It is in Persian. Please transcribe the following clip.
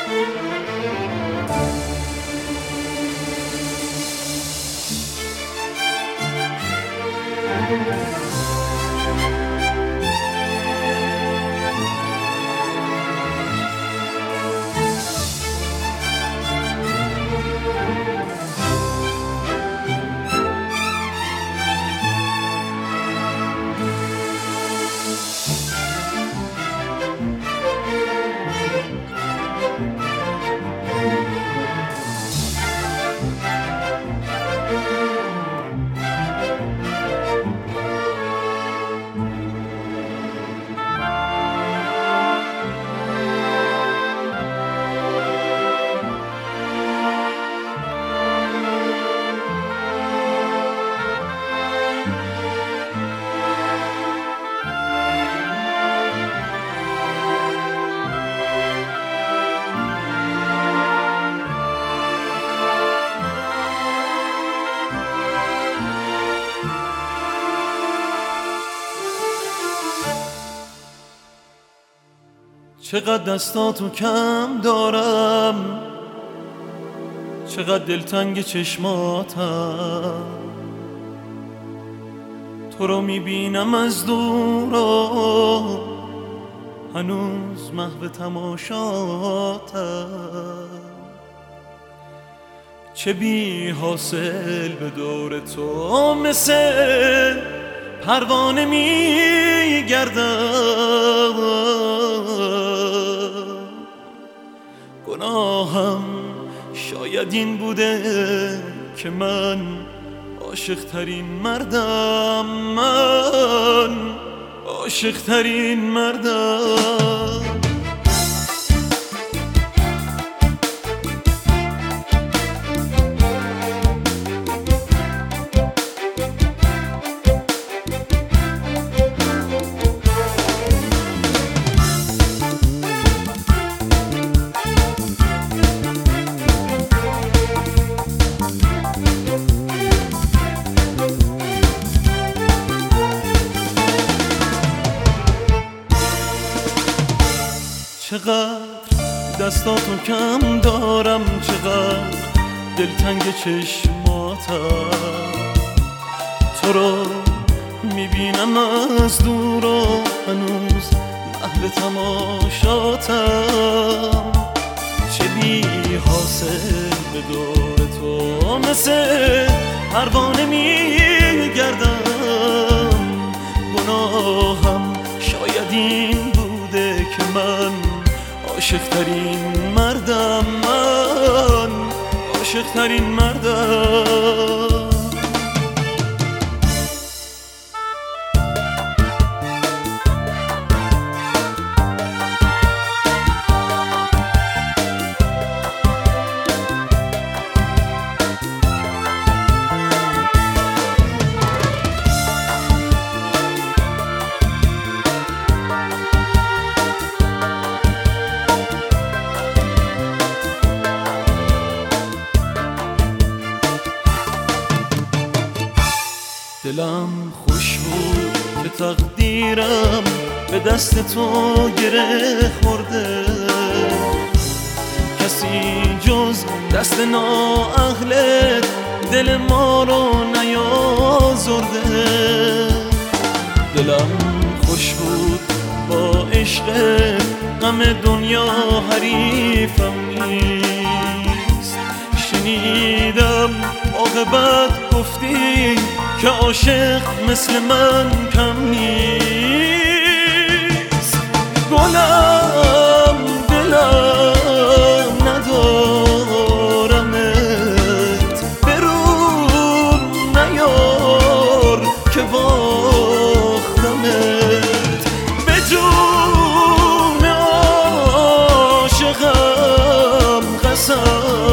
چقدر دستاتو کم دارم، چقدر دلتنگ چشماتم، تو رو میبینم از دور و هنوز محو تماشاتم. چه بی حاصل به دور تو مثل پروانه میگردم، گناهم شاید این بوده که من عاشق ترین مردم، من عاشق ترین مردم. چقدر دستاتو کم دارم، چقدر دلتنگ چشماتم، تو رو میبینم از دور و هنوز محو تماشاتم. چه بی حاصل به دور تو مثل پروانه میگردم، گناهم شاید این بوده که من عاشق ترین مردم، من عاشق ترین مردم. دلم خوش بود که تقدیرم به دست تو گره خورده، کسی جز دست نااهلت دل ما رو نیازرده. دلم خوش بود با عشق، غم دنیا حریفم نیست. شنیدم عاقبت گفتی که عاشق مثل من کم نیست. گلم دلم ندارمت، برون نیار که باختمت. به جون عاشقم قسم